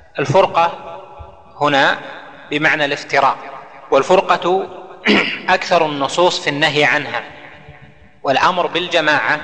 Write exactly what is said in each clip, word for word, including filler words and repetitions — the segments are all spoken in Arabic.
الفرقة هنا بمعنى الافتراق، والفرقة أكثر النصوص في النهي عنها، والأمر بالجماعة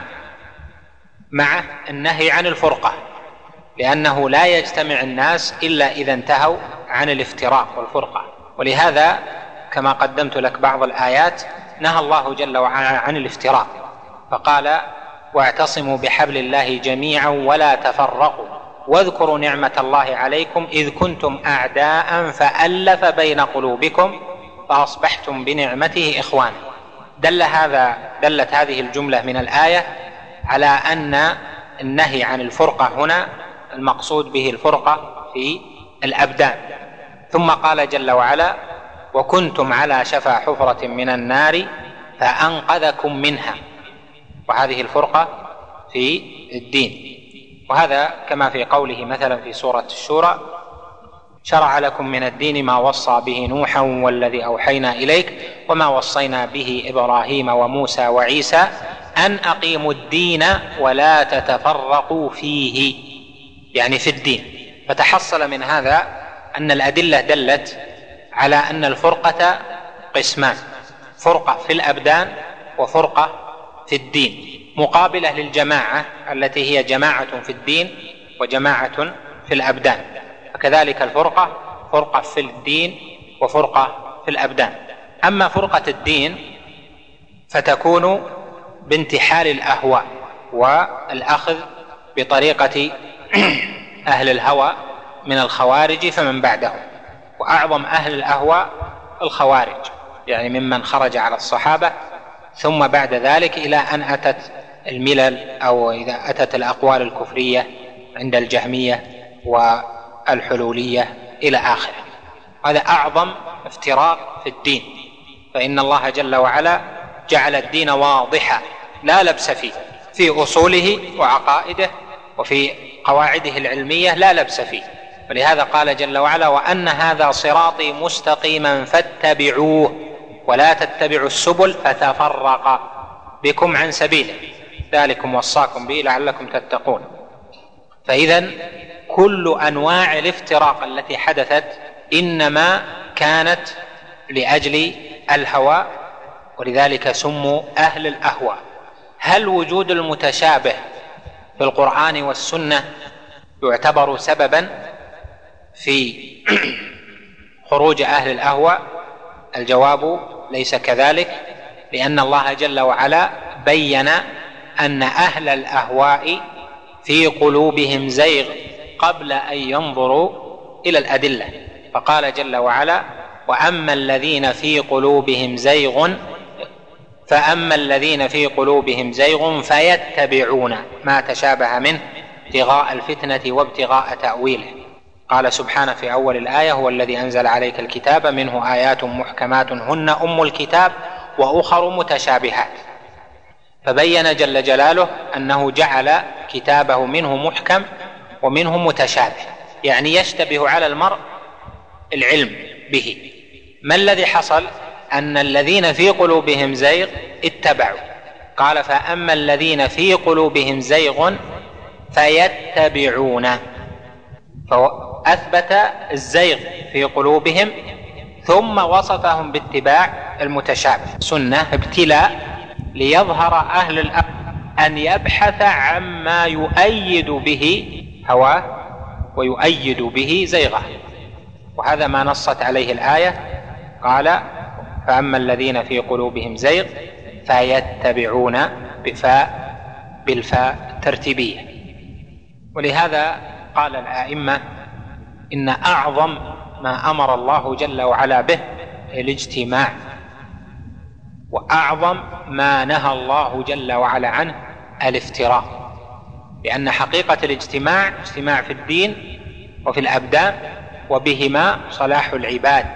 مع النهي عن الفرقة، لأنه لا يجتمع الناس إلا إذا انتهوا عن الافتراق والفرقة. ولهذا كما قدمت لك بعض الآيات نهى الله جل وعلا عن الافتراق، فقال: واعتصموا بحبل الله جميعا ولا تفرقوا واذكروا نعمة الله عليكم إذ كنتم أعداء فألف بين قلوبكم فأصبحتم بنعمته إخوانا. دل هذا دلت هذه الجملة من الآية على أن النهي عن الفرقة هنا المقصود به الفرقة في الأبدان. ثم قال جل وعلا: وكنتم على شفا حفرة من النار فأنقذكم منها. وهذه الفرقة في الدين، وهذا كما في قوله مثلا في سورة الشورى: شرع لكم من الدين ما وصى به نوحا والذي أوحينا إليك وما وصينا به إبراهيم وموسى وعيسى أن أقيموا الدين ولا تتفرقوا فيه، يعني في الدين. فتحصل من هذا أن الأدلة دلت على أن الفرقة قسمان: فرقة في الأبدان وفرقة في الدين، مقابلة للجماعة التي هي جماعة في الدين وجماعة في الأبدان. فكذلك الفرقة فرقة في الدين وفرقة في الأبدان. أما فرقة الدين فتكون بانتحال الأهواء والأخذ بطريقة أهل الهوى من الخوارج فمن بعدهم، وأعظم أهل الأهواء الخوارج، يعني ممن خرج على الصحابة ثم بعد ذلك إلى أن أتت الملل أو إذا أتت الأقوال الكفرية عند الجهمية والحلولية إلى آخره. هذا أعظم افتراق في الدين، فإن الله جل وعلا جعل الدين واضحا لا لبس فيه، في أصوله وعقائده وفي قواعده العلمية لا لبس فيه. ولهذا قال جل وعلا: وأن هذا صراطي مستقيما فاتبعوه ولا تتبعوا السبل فتفرق بكم عن سبيله ذلكم وصاكم به لعلكم تتقون. فإذن كل أنواع الافتراق التي حدثت إنما كانت لأجل الهوى، ولذلك سموا أهل الأهواء. هل وجود المتشابه في القرآن والسنة يعتبر سببا في خروج أهل الأهواء؟ الجواب ليس كذلك، لأن الله جل وعلا بين أن أهل الأهواء في قلوبهم زيغ قبل أن ينظروا إلى الأدلة، فقال جل وعلا: وأما الذين في قلوبهم زيغ فأما الذين في قلوبهم زيغ فيتبعون ما تشابه منه ابتغاء الفتنة وابتغاء تأويله. قال سبحانه في أول الآية: هو الذي أنزل عليك الكتاب منه آيات محكمات هن أم الكتاب وأخر متشابهات. فبين جل جلاله أنه جعل كتابه منه محكم ومنه متشابه، يعني يشتبه على المرء العلم به. ما الذي حصل؟ أن الذين في قلوبهم زيغ اتبعوا. قال: فأما الذين في قلوبهم زيغ فيتبعون، فأثبت الزيغ في قلوبهم ثم وصفهم باتباع المتشابه. سنة ابتلاء ليظهر أهل الأمر أن يبحث عما يؤيد به هواه ويؤيد به زيغه، وهذا ما نصت عليه الآية. قال: فأما الذين في قلوبهم زيغ فيتبعون بفاء بالفاء ترتيبية. ولهذا قال الآئمة: إن أعظم ما أمر الله جل وعلا به الاجتماع، وأعظم ما نهى الله جل وعلا عنه الافتراق، لأن حقيقة الاجتماع اجتماع في الدين وفي الأبدان، وبهما صلاح العباد.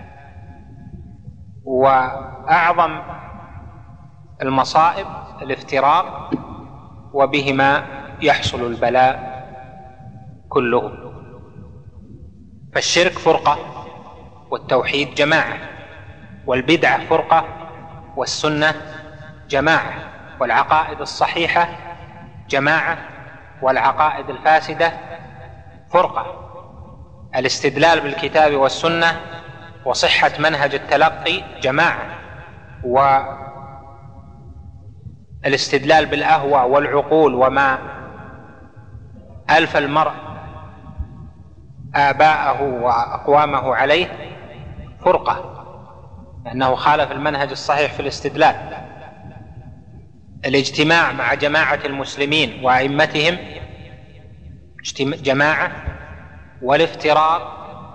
وأعظم المصائب الافتراق، وبهما يحصل البلاء كله. فالشرك فرقة، والتوحيد جماعة، والبدعة فرقة، والسنة جماعة، والعقائد الصحيحة جماعة، والعقائد الفاسدة فرقة. الاستدلال بالكتاب والسنة وصحة منهج التلقي جماعة، والاستدلال بالأهواء والعقول وما ألف المرء آباءه وأقوامه عليه فرقة، لأنه خالف المنهج الصحيح في الاستدلال. الاجتماع مع جماعة المسلمين وأئمتهم جماعة، والافتراق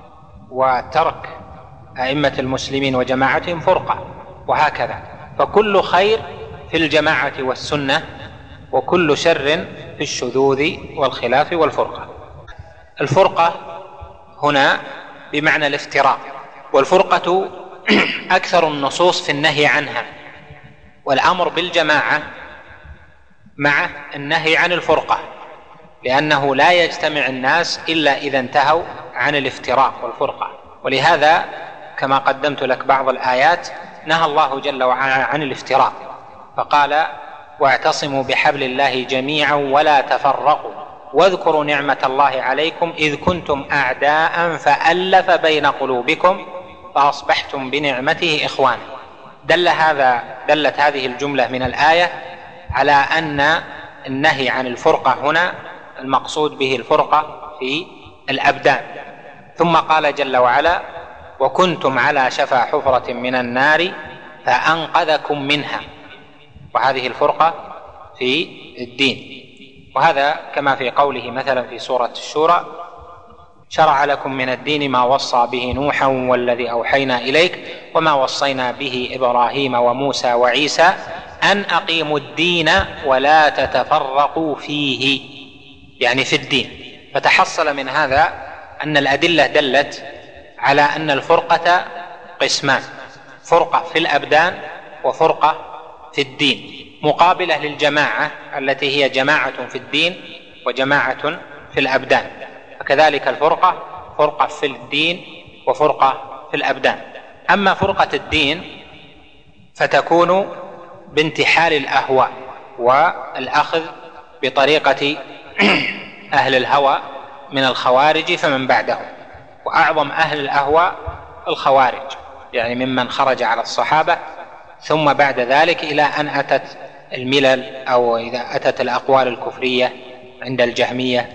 وترك أئمة المسلمين وجماعتهم فرقة، وهكذا. فكل خير في الجماعة والسنة، وكل شر في الشذوذ والخلاف والفرقة. الفرقة هنا بمعنى الافتراق، والفرقة أكثر النصوص في النهي عنها، والأمر بالجماعة مع النهي عن الفرقة، لأنه لا يجتمع الناس إلا إذا انتهوا عن الافتراق والفرقة. ولهذا كما قدمت لك بعض الآيات نهى الله جل وعلا عن الافتراق، فقال: واعتصموا بحبل الله جميعا ولا تفرقوا واذكروا نعمة الله عليكم إذ كنتم أعداء فألف بين قلوبكم فأصبحتم بنعمته إخوانا. دل هذا دلت هذه الجملة من الآية على أن النهي عن الفرقة هنا المقصود به الفرقة في الأبدان. ثم قال جل وعلا: وكنتم على شفا حفرة من النار فأنقذكم منها. وهذه الفرقة في الدين، وهذا كما في قوله مثلا في سورة الشورى: شرع لكم من الدين ما وصى به نوحا والذي أوحينا إليك وما وصينا به إبراهيم وموسى وعيسى أن أقيموا الدين ولا تتفرقوا فيه، يعني في الدين. فتحصل من هذا أن الأدلة دلت على أن الفرقة قسمان: فرقة في الأبدان وفرقة في الدين، مقابلة للجماعة التي هي جماعة في الدين وجماعة في الأبدان. فكذلك الفرقة فرقة في الدين وفرقة في الأبدان. أما فرقة الدين فتكون بانتحال الأهواء والأخذ بطريقة أهل الهوى من الخوارج فمن بعدهم، وأعظم أهل الأهواء الخوارج، يعني ممن خرج على الصحابة ثم بعد ذلك إلى أن أتت الملل أو إذا أتت الأقوال الكفرية عند الجهمية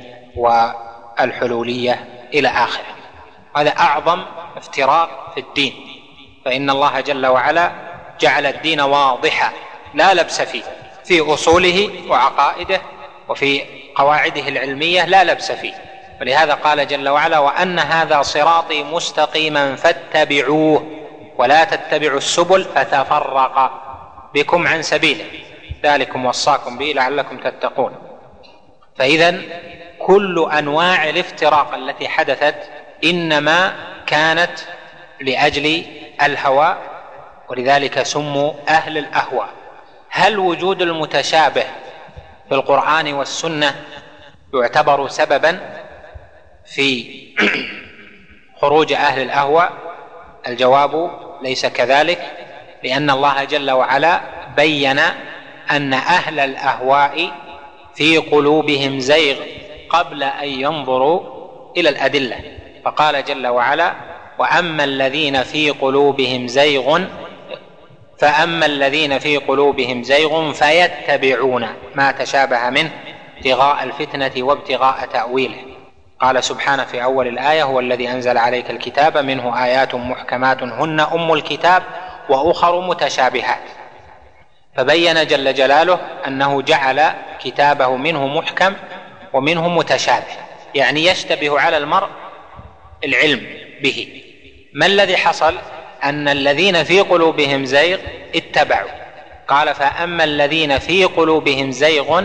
والحلولية إلى آخره. هذا أعظم افتراق في الدين، فإن الله جل وعلا جعل الدين واضحا لا لبس فيه، في أصوله وعقائده وفي قواعده العلمية لا لبس فيه. ولهذا قال جل وعلا: وأن هذا صراطي مستقيما فاتبعوه ولا تتبعوا السبل فتفرق بكم عن سبيله ذلكم وصاكم به لعلكم تتقون. فإذا كل أنواع الافتراق التي حدثت إنما كانت لأجل الهوى، ولذلك سموا أهل الأهواء. هل وجود المتشابه في القرآن والسنة يعتبر سببا في خروج أهل الأهواء؟ الجواب ليس كذلك، لأن الله جل وعلا بين أن أهل الأهواء في قلوبهم زيغ قبل أن ينظروا إلى الأدلة، فقال جل وعلا: وأما الذين في قلوبهم زيغ فأما الذين في قلوبهم زيغ فيتبعون ما تشابه منه ابتغاء الفتنة وابتغاء تأويله. قال سبحانه في أول الآية: هو الذي أنزل عليك الكتاب منه آيات محكمات هن أم الكتاب وأخر متشابهات. فبين جل جلاله أنه جعل كتابه منه محكم ومنه متشابه، يعني يشتبه على المرء العلم به. ما الذي حصل؟ أن الذين في قلوبهم زيغ اتبعوا. قال: فأما الذين في قلوبهم زيغ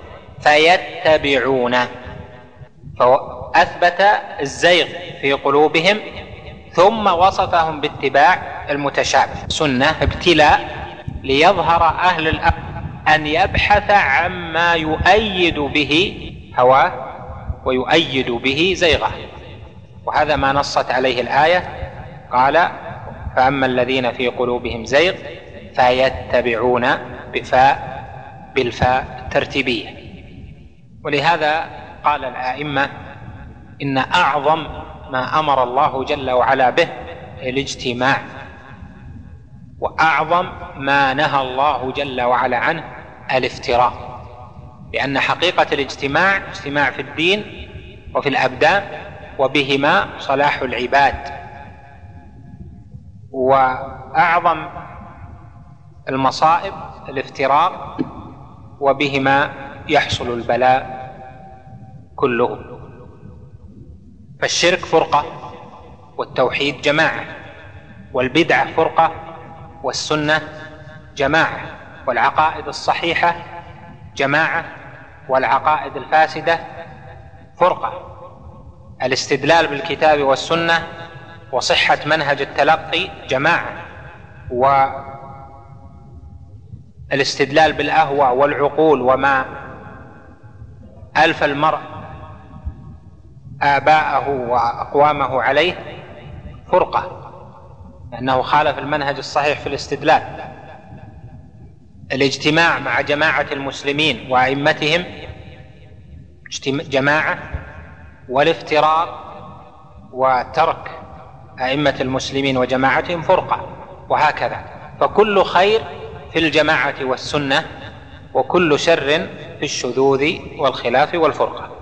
فيتبعون، فأثبت الزيغ في قلوبهم ثم وصفهم باتباع المتشابه. سنة ابتلاء ليظهر أهل الأمر أن يبحث عما يؤيد به هواه ويؤيد به زيغه، وهذا ما نصت عليه الآية. قال: فأما الذين في قلوبهم زيغ فيتبعون بفاء بالفاء ترتيبية. ولهذا قال الآئمة إن أعظم ما أمر الله جل وعلا به الاجتماع، وأعظم ما نهى الله جل وعلا عنه الافتراق، لأن حقيقة الاجتماع اجتماع في الدين وفي الأبدان، وبهما صلاح العباد. وأعظم المصائب الافتراق، وبهما يحصل البلاء كله. فالشرك فرقة، والتوحيد جماعة، والبدعة فرقة، والسنة جماعة، والعقائد الصحيحة جماعة، والعقائد الفاسدة فرقة. الاستدلال بالكتاب والسنة وصحة منهج التلقي جماعة، والاستدلال بالأهوى والعقول وما ألف المرء آباءه وأقوامه عليه فرقة، لأنه خالف المنهج الصحيح في الاستدلال. الاجتماع مع جماعة المسلمين وأئمتهم جماعة، والافتراق وترك أئمة المسلمين وجماعتهم فرقة، وهكذا. فكل خير في الجماعة والسنة، وكل شر في الشذوذ والخلاف والفرقة.